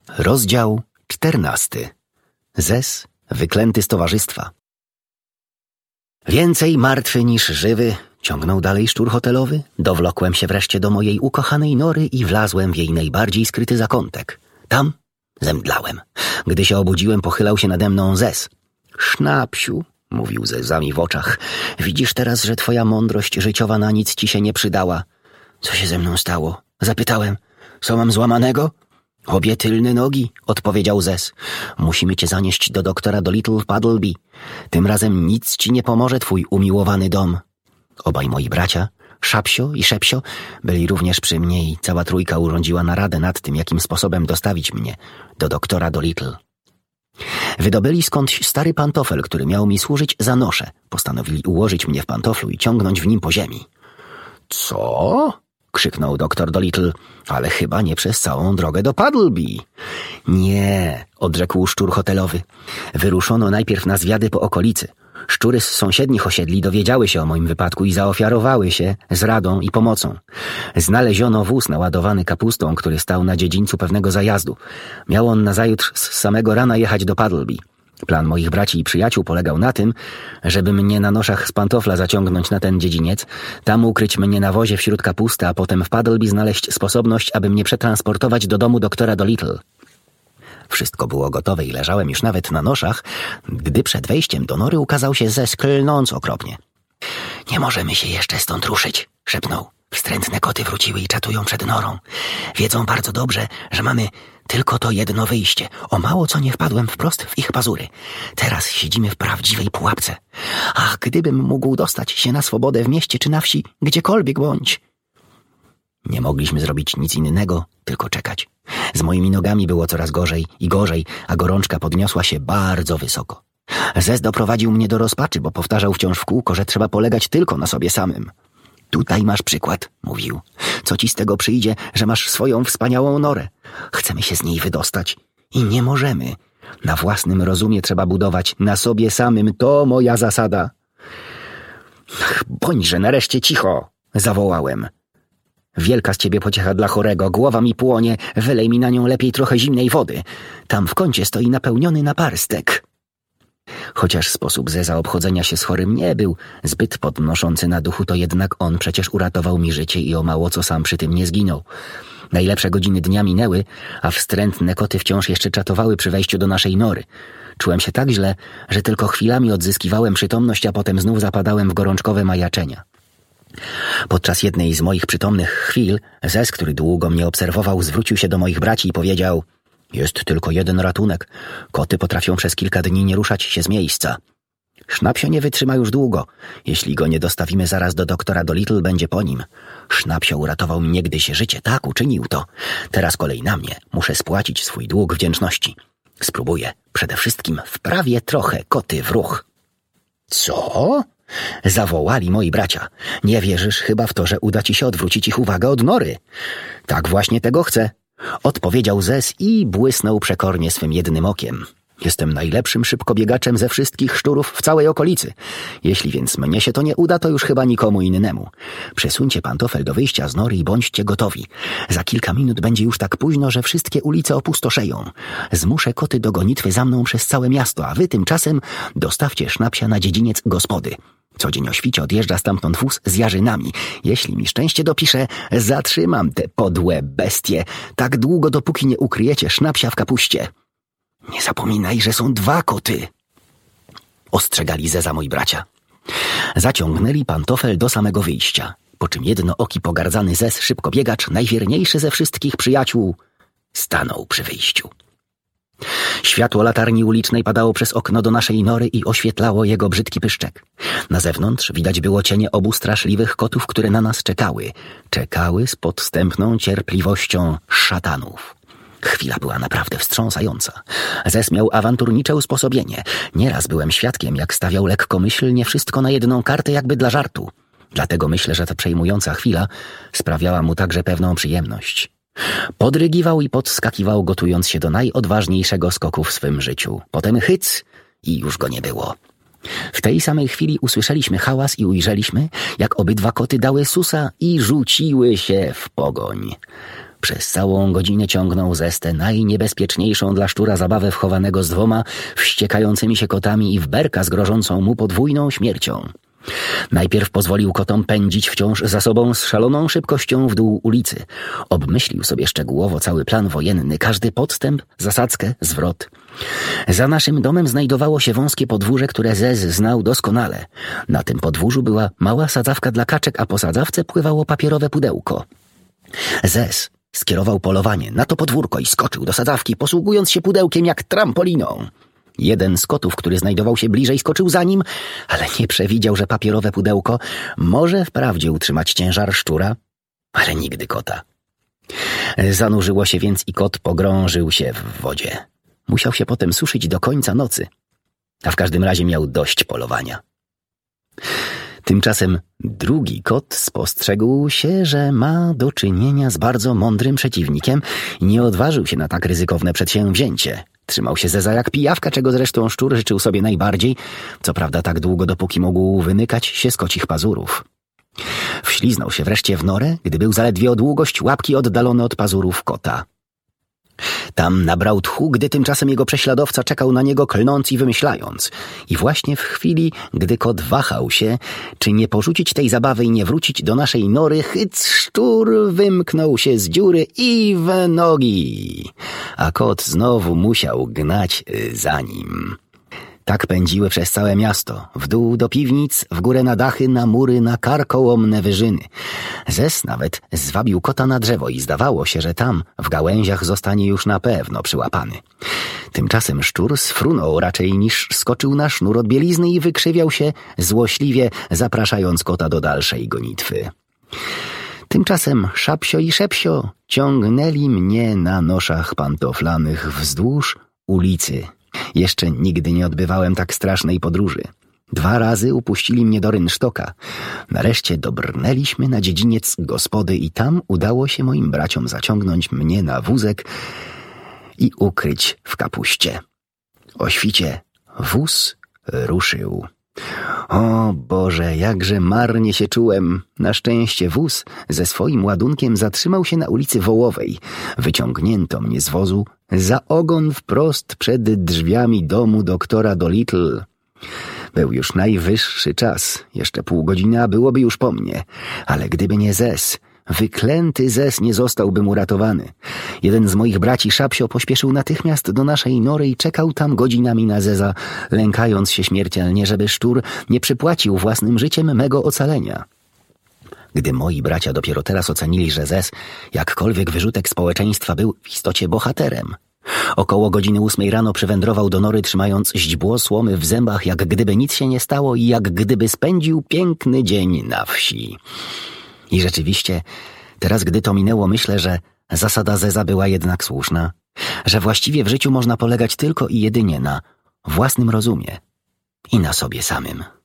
Rozdział 14. Zes wyklęty z towarzystwa. Więcej martwy niż żywy, ciągnął dalej szczur hotelowy. Dowlokłem się wreszcie do mojej ukochanej nory i wlazłem w jej najbardziej skryty zakątek. Tam zemdlałem. Gdy się obudziłem, pochylał się nade mną Zes. Sznapsiu, mówił ze łzami w oczach, widzisz teraz, że twoja mądrość życiowa na nic ci się nie przydała. Co się ze mną stało? Zapytałem. Co mam złamanego? Obie tylne nogi, odpowiedział Zes. Musimy cię zanieść do doktora Dolittle Puddleby. Tym razem nic ci nie pomoże twój umiłowany dom. Obaj moi bracia, Szapsio i Szepsio, byli również przy mnie i cała trójka urządziła naradę nad tym, jakim sposobem dostawić mnie do doktora Dolittle. Wydobyli skądś stary pantofel, który miał mi służyć za noszę. Postanowili ułożyć mnie w pantoflu i ciągnąć w nim po ziemi. Co? Krzyknął doktor Dolittle, ale chyba nie przez całą drogę do Puddleby. Nie, odrzekł szczur hotelowy. Wyruszono najpierw na zwiady po okolicy. Szczury z sąsiednich osiedli dowiedziały się o moim wypadku i zaofiarowały się z radą i pomocą. Znaleziono wóz naładowany kapustą, który stał na dziedzińcu pewnego zajazdu. Miał on nazajutrz z samego rana jechać do Puddleby. Plan moich braci i przyjaciół polegał na tym, żeby mnie na noszach z pantofla zaciągnąć na ten dziedziniec, tam ukryć mnie na wozie wśród kapusty, a potem w Puddleby znaleźć sposobność, aby mnie przetransportować do domu doktora Dolittle. Wszystko było gotowe i leżałem już nawet na noszach, gdy przed wejściem do nory ukazał się Zes, klnąc okropnie. Nie możemy się jeszcze stąd ruszyć, szepnął. Wstrętne koty wróciły i czatują przed norą. Wiedzą bardzo dobrze, że mamy tylko to jedno wyjście. O mało co nie wpadłem wprost w ich pazury. Teraz siedzimy w prawdziwej pułapce. Ach, gdybym mógł dostać się na swobodę w mieście czy na wsi, gdziekolwiek bądź. Nie mogliśmy zrobić nic innego, tylko czekać. Z moimi nogami było coraz gorzej i gorzej, a gorączka podniosła się bardzo wysoko. Zes doprowadził mnie do rozpaczy, bo powtarzał wciąż w kółko, że trzeba polegać tylko na sobie samym. Tutaj masz przykład, mówił. Co ci z tego przyjdzie, że masz swoją wspaniałą norę? Chcemy się z niej wydostać i nie możemy. Na własnym rozumie trzeba budować, na sobie samym. To moja zasada. Bądźże nareszcie cicho, zawołałem. Wielka z ciebie pociecha dla chorego, głowa mi płonie, wylej mi na nią lepiej trochę zimnej wody. Tam w kącie stoi napełniony naparstek. Chociaż sposób Zeza obchodzenia się z chorym nie był zbyt podnoszący na duchu, to jednak on przecież uratował mi życie i o mało co sam przy tym nie zginął. Najlepsze godziny dnia minęły, a wstrętne koty wciąż jeszcze czatowały przy wejściu do naszej nory. Czułem się tak źle, że tylko chwilami odzyskiwałem przytomność, a potem znów zapadałem w gorączkowe majaczenia. Podczas jednej z moich przytomnych chwil Zes, który długo mnie obserwował, zwrócił się do moich braci i powiedział: jest tylko jeden ratunek. Koty potrafią przez kilka dni nie ruszać się z miejsca. Sznapsio nie wytrzyma już długo. Jeśli go nie dostawimy zaraz do doktora Dolittle, będzie po nim. Sznapsio uratował mi niegdyś życie. Tak, uczynił to. Teraz kolej na mnie. Muszę spłacić swój dług wdzięczności. Spróbuję. Przede wszystkim wprawię trochę koty w ruch. Co? Zawołali moi bracia. Nie wierzysz chyba w to, że uda ci się odwrócić ich uwagę od nory. Tak właśnie tego chcę, odpowiedział Zes i błysnął przekornie swym jednym okiem. Jestem najlepszym szybkobiegaczem ze wszystkich szczurów w całej okolicy. Jeśli więc mnie się to nie uda, to już chyba nikomu innemu. Przesuńcie pantofel do wyjścia z nory i bądźcie gotowi. Za kilka minut będzie już tak późno, że wszystkie ulice opustoszeją. Zmuszę koty do gonitwy za mną przez całe miasto, a wy tymczasem dostawcie Sznapsia na dziedziniec gospody. Co dzień o świcie odjeżdża stamtąd wóz z jarzynami. Jeśli mi szczęście dopisze, zatrzymam te podłe bestie tak długo, dopóki nie ukryjecie Sznapsia w kapuście. Nie zapominaj, że są dwa koty, ostrzegali Zeza moi bracia. Zaciągnęli pantofel do samego wyjścia, po czym jednooki pogardzany Zes, szybkobiegacz, najwierniejszy ze wszystkich przyjaciół, stanął przy wyjściu. Światło latarni ulicznej padało przez okno do naszej nory i oświetlało jego brzydki pyszczek. Na zewnątrz widać było cienie obu straszliwych kotów, które na nas czekały. Czekały z podstępną cierpliwością szatanów. Chwila była naprawdę wstrząsająca. Zes miał awanturnicze usposobienie. Nieraz byłem świadkiem, jak stawiał lekkomyślnie wszystko na jedną kartę, jakby dla żartu. Dlatego myślę, że ta przejmująca chwila sprawiała mu także pewną przyjemność. Podrygiwał i podskakiwał, gotując się do najodważniejszego skoku w swym życiu. Potem hyc i już go nie było. W tej samej chwili usłyszeliśmy hałas i ujrzeliśmy, jak obydwa koty dały susa i rzuciły się w pogoń. Przez całą godzinę ciągnął Zes tę najniebezpieczniejszą dla szczura zabawę wchowanego z 2 wściekającymi się kotami i w berka z grożącą mu podwójną śmiercią. Najpierw pozwolił kotom pędzić wciąż za sobą z szaloną szybkością w dół ulicy. Obmyślił sobie szczegółowo cały plan wojenny, każdy podstęp, zasadzkę, zwrot. Za naszym domem znajdowało się wąskie podwórze, które Zes znał doskonale. Na tym podwórzu była mała sadzawka dla kaczek, a po sadzawce pływało papierowe pudełko. Zes skierował polowanie na to podwórko i skoczył do sadzawki, posługując się pudełkiem jak trampoliną. Jeden z kotów, który znajdował się bliżej, skoczył za nim, ale nie przewidział, że papierowe pudełko może wprawdzie utrzymać ciężar szczura, ale nigdy kota. Zanurzyło się więc i kot pogrążył się w wodzie. Musiał się potem suszyć do końca nocy, a w każdym razie miał dość polowania. Tymczasem drugi kot spostrzegł się, że ma do czynienia z bardzo mądrym przeciwnikiem i nie odważył się na tak ryzykowne przedsięwzięcie. Trzymał się Zeza jak pijawka, czego zresztą szczur życzył sobie najbardziej, co prawda tak długo, dopóki mógł wymykać się z kocich pazurów. Wśliznął się wreszcie w norę, gdy był zaledwie o długość łapki oddalony od pazurów kota. Tam nabrał tchu, gdy tymczasem jego prześladowca czekał na niego, klnąc i wymyślając. I właśnie w chwili, gdy kot wahał się, czy nie porzucić tej zabawy i nie wrócić do naszej nory, hyc szczur wymknął się z dziury i w nogi. A kot znowu musiał gnać za nim. Tak pędziły przez całe miasto, w dół do piwnic, w górę na dachy, na mury, na karkołomne wyżyny. Zes nawet zwabił kota na drzewo i zdawało się, że tam, w gałęziach, zostanie już na pewno przyłapany. Tymczasem szczur sfrunął raczej niż skoczył na sznur od bielizny i wykrzywiał się złośliwie, zapraszając kota do dalszej gonitwy. Tymczasem Szapsio i Szepsio ciągnęli mnie na noszach pantoflanych wzdłuż ulicy. Jeszcze nigdy nie odbywałem tak strasznej podróży. 2 razy upuścili mnie do rynsztoka. Nareszcie dobrnęliśmy na dziedziniec gospody i tam udało się moim braciom zaciągnąć mnie na wózek i ukryć w kapuście. O świcie wóz ruszył. O Boże, jakże marnie się czułem. Na szczęście wóz ze swoim ładunkiem zatrzymał się na ulicy Wołowej. Wyciągnięto mnie z wozu za ogon wprost przed drzwiami domu doktora Dolittle. Był już najwyższy czas. Jeszcze pół godziny, a byłoby już po mnie. Ale gdyby nie Zes, wyklęty Zes, nie zostałbym uratowany. Jeden z moich braci, Szapsio, pośpieszył natychmiast do naszej nory i czekał tam godzinami na Zeza, lękając się śmiertelnie, żeby szczur nie przypłacił własnym życiem mego ocalenia. Gdy moi bracia dopiero teraz ocenili, że Zes, jakkolwiek wyrzutek społeczeństwa, był w istocie bohaterem. Około godziny 8 rano przywędrował do nory, trzymając źdźbło słomy w zębach, jak gdyby nic się nie stało i jak gdyby spędził piękny dzień na wsi. I rzeczywiście, teraz gdy to minęło, myślę, że zasada Zeza była jednak słuszna, że właściwie w życiu można polegać tylko i jedynie na własnym rozumie i na sobie samym.